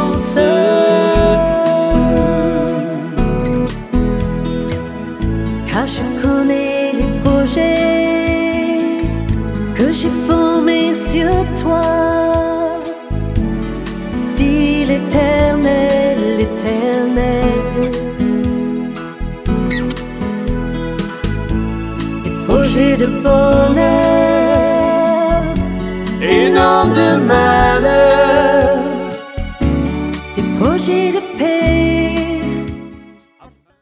l'espérance. Car je connais les projets que j'ai formés sur toi, dit l'Éternel, l'Éternel. Des projets de bonheur et non de malheur, des projets de